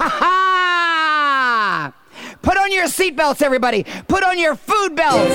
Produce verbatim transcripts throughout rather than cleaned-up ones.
Ha ha! Put on your seatbelts, everybody. Put on your food belts.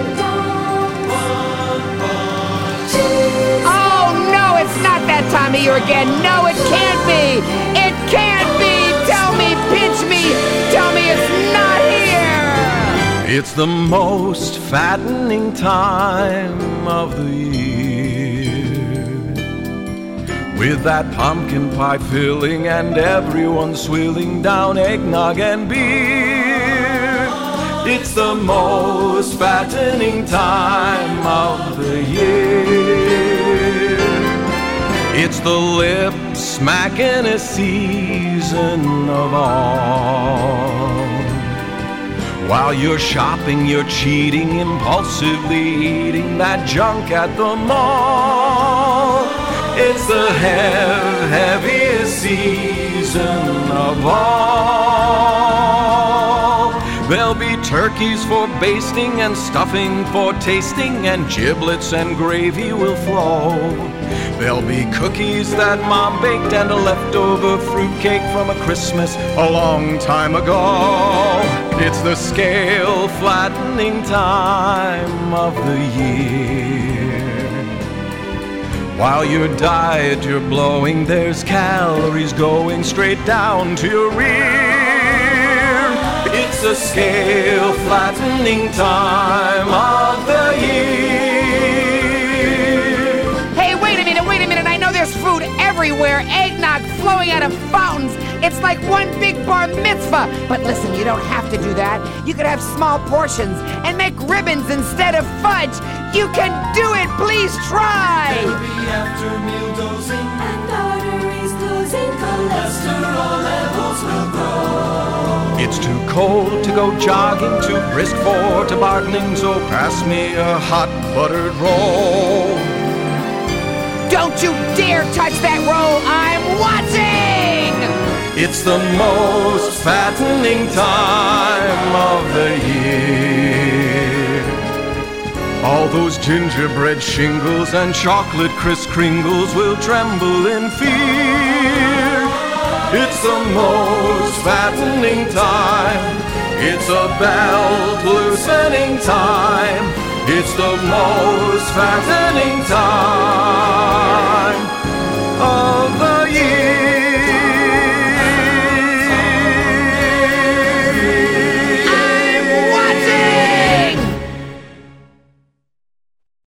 Oh, no, it's not that time of year again. No, it can't be. It can't be. Tell me, pinch me. Tell me it's not here. It's the most fattening time of the year, with that pumpkin pie filling and everyone swilling down eggnog and beer. It's the most fattening time of the year. It's the lip smacking season of all. While you're shopping, you're cheating, impulsively eating that junk at the mall. It's the hev- heaviest season of all. There'll be turkeys for basting and stuffing for tasting, and giblets and gravy will flow. There'll be cookies that Mom baked and a leftover fruitcake from a Christmas a long time ago. It's the scale flattening time of the year. While your diet you're blowing, there's calories going straight down to your rear. It's a scale flattening time of the year. Hey, wait a minute, wait a minute. I know there's food everywhere. Eggnog flowing out of fountains. It's like one big bar mitzvah. But listen, you don't have to do that. You could have small portions and make ribbons instead of fudge. You can do it. Please try. There'll be after-meal dosing and arteries closing. Cholesterol levels will grow. It's too cold to go jogging, too brisk for tobogganing, so pass me a hot buttered roll. Don't you dare touch that roll. I'm watching. It's the most fattening time of the year. All those gingerbread shingles and chocolate Kris Kringles will tremble in fear. It's the most fattening time. It's a belt loosening time. It's the most fattening time